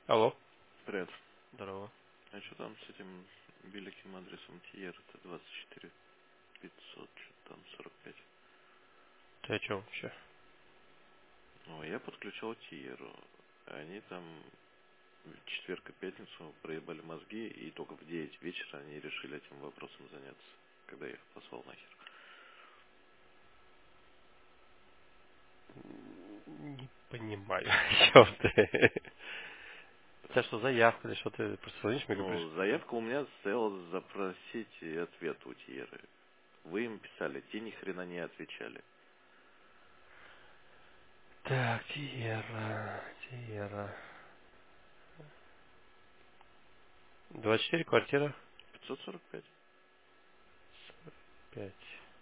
Алло. Привет. Здорово. А что там с этим великим адресом Тиер? Это 24 500, что там 45. Ты о чем вообще? Ну, я подключал Тиеру. Они там в четверг и пятницу проебали мозги, и только в 9 вечера они решили этим вопросом заняться, когда я их послал нахер. Не понимаю, о чем ты. У тебя что, заявка или что ты просто звонишь, мне говоришь? Ну, заявка у меня стояла запросить ответ у Тиеры. Вы им писали, те ни хрена не отвечали. Так, Тиера. 24, квартира 545. 5.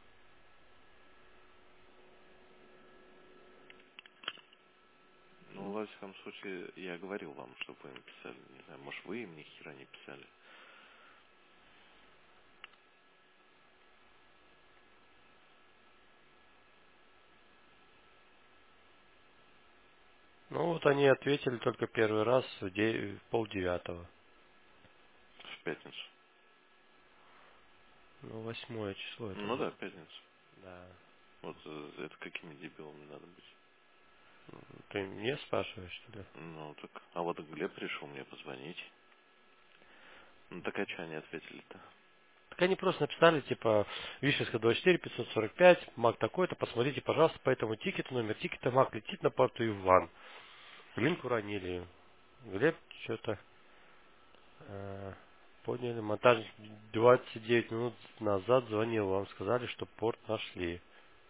Ну, во всяком случае, я говорил вам, чтобы вы им писали. Не знаю, может, вы им ни хера не писали. Ну вот они ответили только первый раз в полдевятого. В пятницу. Ну, 8 число это Ну было. да, пятница. Да. Вот это какими дебилами надо быть. Ты мне спрашиваешь, что ли? Ну так, а вот Глеб решил мне позвонить. Ну так а что они ответили-то? Так они просто написали, типа, Вишенска 24, 545, Мак такой-то, посмотрите, пожалуйста, по этому тикету, номер тикета, Мак летит на порту Иван. Линк уронили. Глеб что-то подняли. Монтажник 29 минут назад звонил. Вам сказали, что порт нашли.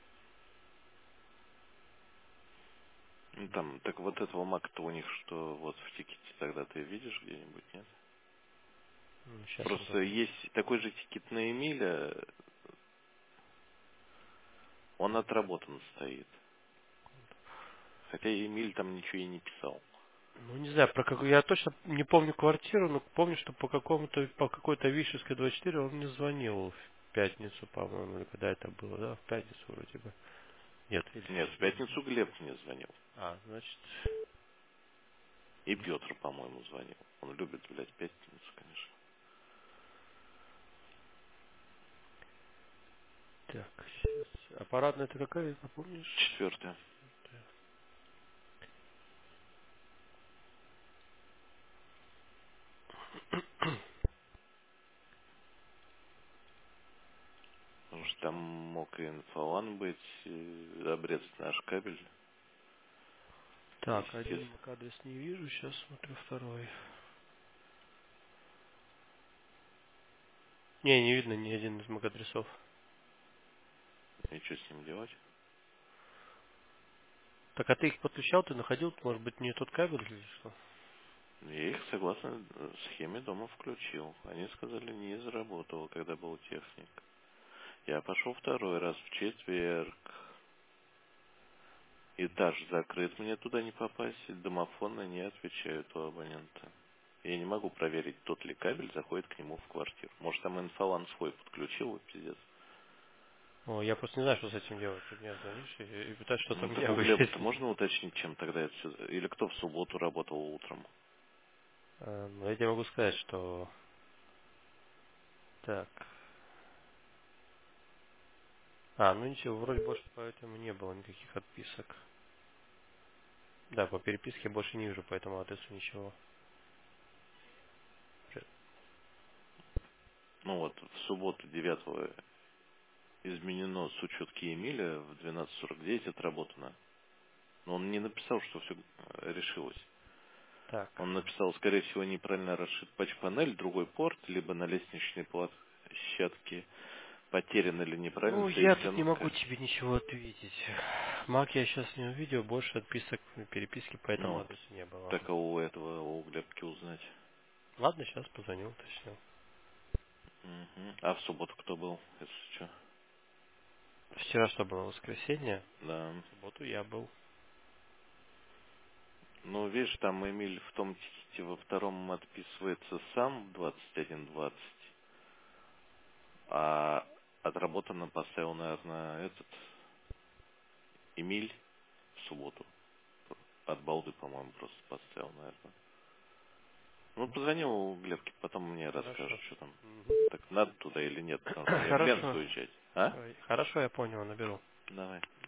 Ну там, так вот этого Мака-то у них что, вот в тикете тогда ты видишь где-нибудь, нет? Сейчас я Просто посмотрю. есть такой же тикет на Эмиля, он отработан стоит. Хотя Эмиль там ничего и не писал. Ну, не знаю, про какую. Я точно не помню квартиру, но помню, что по какой-то Вишенской 24 он мне звонил в пятницу, по-моему, или когда это было, да? В пятницу вроде бы. Нет, или в Нет, в четверг. пятницу Глеб мне звонил. Значит. И Петр, по-моему, звонил. Он любит, блядь, пятницу, конечно. Так, сейчас. Аппаратная это какая, напомнишь? Четвертое. Потому что там мог и инфолан быть, и обрезать наш кабель, Так, один естественно. MAC-адрес не вижу, сейчас смотрю второй. Не видно ни один из MAC-адресов. И что с ним делать? Так, а ты их подключал, ты находил, может быть, не тот кабель или что? Я их, согласно схеме, дома включил. Они сказали, не заработало, когда был техник. Я пошел второй раз в четверг. Этаж закрыт, мне туда не попасть. Домофоны не отвечают у абонента. Я не могу проверить, тот ли кабель заходит к нему в квартиру. Может, там инфолан свой подключил, и пиздец. О, я просто не знаю, что с этим делать. Ты мне звонишь и пытаешься что-то Ну, мне так у Глеба-то выяснить. можно уточнить, чем тогда это все... Или кто в субботу работал утром? Ну, я тебе могу сказать, что... Так. Ну ничего, вроде больше по этому не было никаких отписок. Да, по переписке я больше не вижу по этому адресу ничего. Ну вот, в субботу 9 изменено с учетки Эмиля в 12:49 отработано. Но он не написал, что все решилось. Так. Он написал, скорее всего, неправильно расшит патч-панель, другой порт, либо на лестничной площадке потерян или неправильно Ну, я стоит тут не могу стенка. тебе ничего ответить. Мак я сейчас не увидел, больше отписок переписки по этому Ну вот, адресу не было. так а у этого, у Глебки узнать. Ладно, сейчас позвоню, уточню. Мгм. А в субботу кто был, если что? Вчера что было, воскресенье? Да. В субботу я был. Ну, видишь, там Эмиль в том тикете во втором отписывается сам в 21:20, а отработанно поставил, наверное, этот Эмиль в субботу. От балды, по-моему, просто поставил, наверное. Ну, позвони у Глебки, потом мне Хорошо. расскажешь, что там. Мгм. Так надо туда или нет, потому что мне в Ленск Хорошо. уезжать. А? Ой, хорошо, я понял, наберу. Давай.